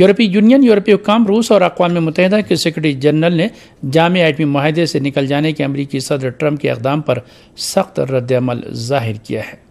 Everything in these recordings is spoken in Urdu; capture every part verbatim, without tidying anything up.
یورپی یونین، یورپی حکام، روس اور اقوام متحدہ کے سیکرٹری جنرل نے جامع ایٹمی معاہدے سے نکل جانے کے امریکی صدر ٹرمپ کے اقدام پر سخت رد عمل ظاہر کیا ہے۔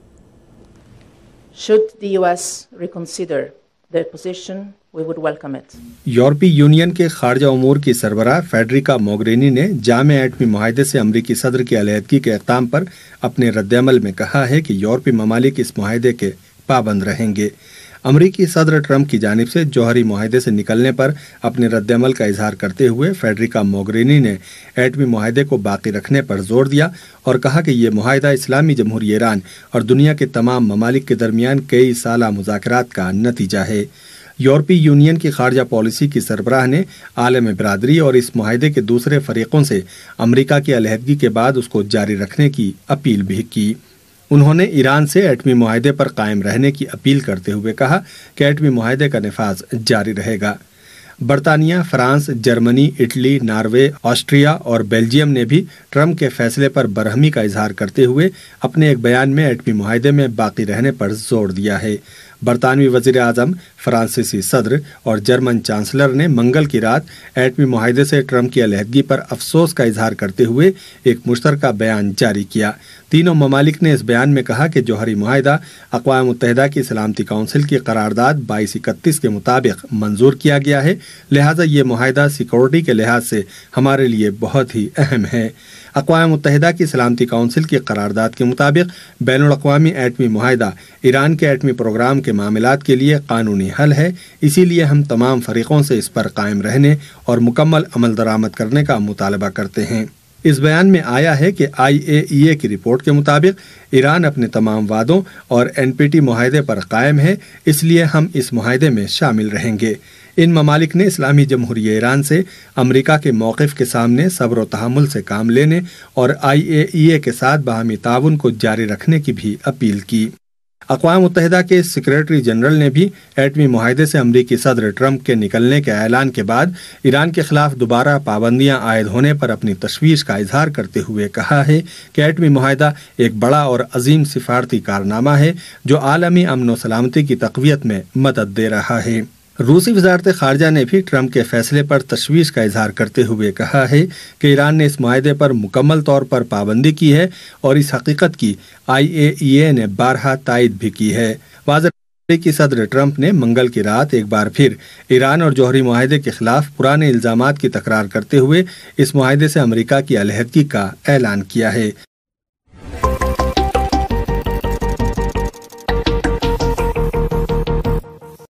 Should the U S reconsider their position, we would welcome it. یورپی یونین کے خارجہ امور کی سربراہ فیڈریکا موگرینی نے جامع ایٹمی معاہدے سے امریکی صدر کی علیحدگی کے اقدام پر اپنے رد عمل میں کہا ہے کہ یورپی ممالک اس معاہدے کے پابند رہیں گے۔ امریکی صدر ٹرمپ کی جانب سے جوہری معاہدے سے نکلنے پر اپنے رد عمل کا اظہار کرتے ہوئے فیڈریکا موگرینی نے ایٹمی معاہدے کو باقی رکھنے پر زور دیا اور کہا کہ یہ معاہدہ اسلامی جمہوریہ ایران اور دنیا کے تمام ممالک کے درمیان کئی سالہ مذاکرات کا نتیجہ ہے۔ یورپی یونین کی خارجہ پالیسی کی سربراہ نے عالم برادری اور اس معاہدے کے دوسرے فریقوں سے امریکہ کی علیحدگی کے بعد اس کو جاری رکھنے کی اپیل بھی کی۔ انہوں نے ایران سے ایٹمی معاہدے پر قائم رہنے کی اپیل کرتے ہوئے کہا کہ ایٹمی معاہدے کا نفاذ جاری رہے گا۔ برطانیہ، France, Germany, Italy, Norway, Austria اور بیلجیم نے بھی ٹرمپ کے فیصلے پر برہمی کا اظہار کرتے ہوئے اپنے ایک بیان میں ایٹمی معاہدے میں باقی رہنے پر زور دیا ہے۔ برطانوی وزیر اعظم، فرانسیسی صدر اور جرمن چانسلر نے منگل کی رات ایٹمی معاہدے سے ٹرمپ کی علیحدگی پر افسوس کا اظہار کرتے ہوئے ایک مشترکہ بیان جاری کیا۔ تینوں ممالک نے اس بیان میں کہا کہ جوہری معاہدہ اقوام متحدہ کی سلامتی کونسل کی قرارداد بائیس اکتیس کے مطابق منظور کیا گیا ہے، لہٰذا یہ معاہدہ سیکورٹی کے لحاظ سے ہمارے لیے بہت ہی اہم ہے۔ اقوام متحدہ کی سلامتی کونسل کی قرارداد کے مطابق بین الاقوامی ایٹمی معاہدہ ایران کے ایٹمی پروگرام کے معاملات کے لیے قانونی حل ہے، اسی لیے ہم تمام فریقوں سے اس پر قائم رہنے اور مکمل عمل درآمد کرنے کا مطالبہ کرتے ہیں۔ اس بیان میں آیا ہے کہ آئی اے ای اے کی رپورٹ کے مطابق ایران اپنے تمام وعدوں اور این پی ٹی معاہدے پر قائم ہے، اس لیے ہم اس معاہدے میں شامل رہیں گے۔ ان ممالک نے اسلامی جمہوریہ ایران سے امریکہ کے موقف کے سامنے صبر و تحمل سے کام لینے اور آئی اے ای اے کے ساتھ باہمی تعاون کو جاری رکھنے کی بھی اپیل کی۔ اقوام متحدہ کے سیکریٹری جنرل نے بھی ایٹمی معاہدے سے امریکی صدر ٹرمپ کے نکلنے کے اعلان کے بعد ایران کے خلاف دوبارہ پابندیاں عائد ہونے پر اپنی تشویش کا اظہار کرتے ہوئے کہا ہے کہ ایٹمی معاہدہ ایک بڑا اور عظیم سفارتی کارنامہ ہے جو عالمی امن و سلامتی کی تقویت میں مدد دے رہا ہے۔ روسی وزارت خارجہ نے بھی ٹرمپ کے فیصلے پر تشویش کا اظہار کرتے ہوئے کہا ہے کہ ایران نے اس معاہدے پر مکمل طور پر پابندی کی ہے اور اس حقیقت کی آئی اے ای اے نے بارہا تائید بھی کی ہے۔ واضح امریکی صدر ٹرمپ نے منگل کی رات ایک بار پھر ایران اور جوہری معاہدے کے خلاف پرانے الزامات کی تکرار کرتے ہوئے اس معاہدے سے امریکہ کی علیحدگی کا اعلان کیا ہے۔